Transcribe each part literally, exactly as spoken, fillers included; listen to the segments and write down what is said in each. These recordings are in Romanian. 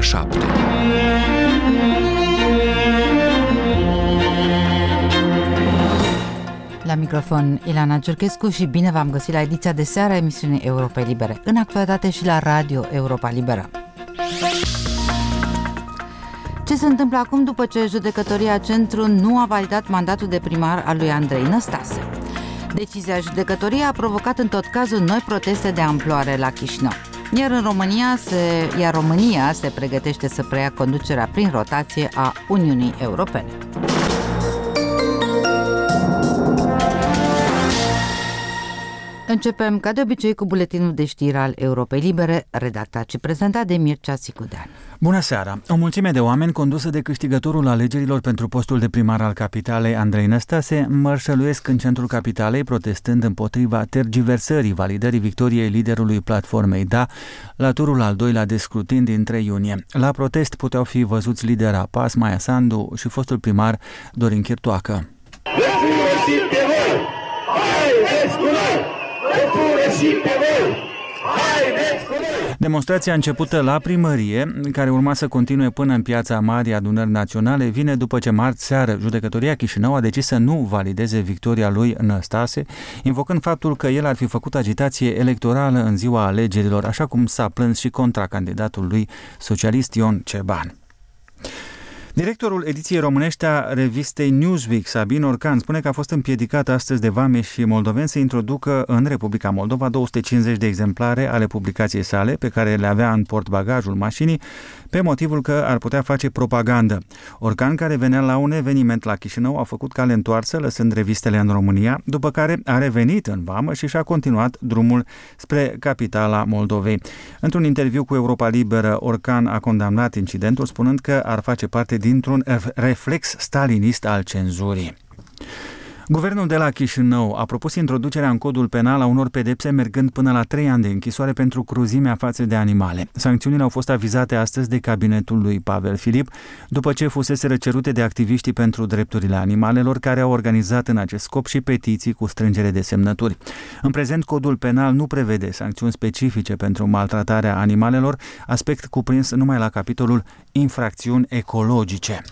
ora șapte. La microfon Ilana Giurchescu și bine v-am găsit la ediția de seară a emisiunii Europa Libere, în actualitate și la Radio Europa Liberă. Ce se întâmplă acum după ce Judecătoria Centru nu a validat mandatul de primar al lui Andrei Năstase? Decizia judecătoriei a provocat în tot cazul noi proteste de amploare la Chișinău. Iar în România se, iar România se pregătește să preia conducerea prin rotație a Uniunii Europene. Începem, ca de obicei, cu buletinul de știri al Europei Libere, redactat și prezentat de Mircea Țicudean. Bună seara! O mulțime de oameni condusă de câștigătorul alegerilor pentru postul de primar al capitalei, Andrei Năstase, mărșăluiesc în centrul capitalei, protestând împotriva tergiversării validării victoriei liderului platformei Da la turul al doilea de scrutin din trei iunie. La protest puteau fi văzuți lidera P A S, Maia Sandu, și fostul primar Dorin Chirtoacă. Demonstrația începută la primărie, care urma să continue până în piața Marii Adunări Naționale, vine după ce marți seară Judecătoria Chișinău a decis să nu valideze victoria lui Năstase, invocând faptul că el ar fi făcut agitație electorală în ziua alegerilor, așa cum s-a plâns și contracandidatul lui socialist Ion Ceban. Directorul ediției românești a revistei Newsweek, Sabin Orcan, spune că a fost împiedicat astăzi de vameși și moldoveni să introducă în Republica Moldova două sute cincizeci de exemplare ale publicației sale, pe care le avea în portbagajul mașinii, pe motivul că ar putea face propagandă. Orcan, care venea la un eveniment la Chișinău, a făcut cale întoarsă, lăsând revistele în România, după care a revenit în vamă și și-a continuat drumul spre capitala Moldovei. Într-un interviu cu Europa Liberă, Orcan a condamnat incidentul, spunând că ar face parte dintr-un reflex stalinist al cenzurii. Guvernul de la Chișinău a propus introducerea în codul penal a unor pedepse mergând până la trei ani de închisoare pentru cruzimea față de animale. Sancțiunile au fost avizate astăzi de cabinetul lui Pavel Filip, după ce fuseseră cerute de activiștii pentru drepturile animalelor, care au organizat în acest scop și petiții cu strângere de semnături. În prezent, codul penal nu prevede sancțiuni specifice pentru maltratarea animalelor, aspect cuprins numai la capitolul infracțiuni ecologice.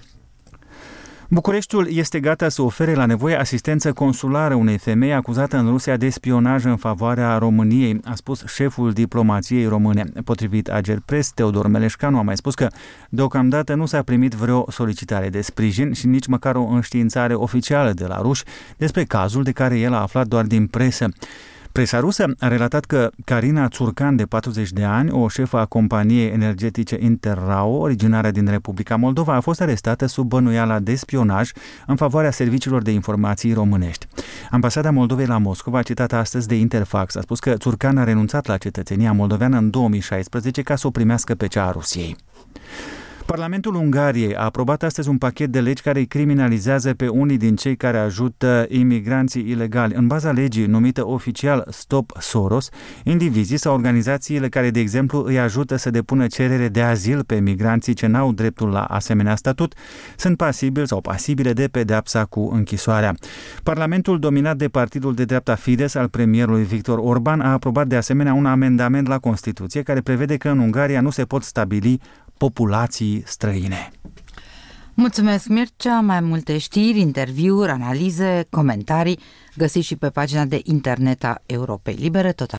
Bucureștiul este gata să ofere la nevoie asistență consulară unei femei acuzată în Rusia de spionaj în favoarea României, a spus șeful diplomației române. Potrivit Agerpres, Teodor Meleșcanu a mai spus că deocamdată nu s-a primit vreo solicitare de sprijin și nici măcar o înștiințare oficială de la ruși despre cazul, de care el a aflat doar din presă. Presa rusă a relatat că Carina Țurcan, de patruzeci de ani, o șefă a companiei energetice Interrao, originară din Republica Moldova, a fost arestată sub bănuiala de spionaj în favoarea serviciilor de informații românești. Ambasada Moldovei la Moscova, citată astăzi de Interfax, a spus că Țurcan a renunțat la cetățenia moldoveană în două mii șaisprezece ca să o primească pe cea a Rusiei. Parlamentul Ungariei a aprobat astăzi un pachet de legi care îi criminalizează pe unii din cei care ajută imigranții ilegali. În baza legii numită oficial Stop Soros, indivizii sau organizațiile care, de exemplu, îi ajută să depună cerere de azil pe migranții ce n-au dreptul la asemenea statut, sunt pasibili sau pasibile de pedeapsa cu închisoarea. Parlamentul, dominat de partidul de dreapta Fidesz al premierului Victor Orban, a aprobat de asemenea un amendament la Constituție care prevede că în Ungaria nu se pot stabili populații străine. Mulțumesc, Mircea! Mai multe știri, interviuri, analize, comentarii găsiți și pe pagina de internet a Europei Libere, tot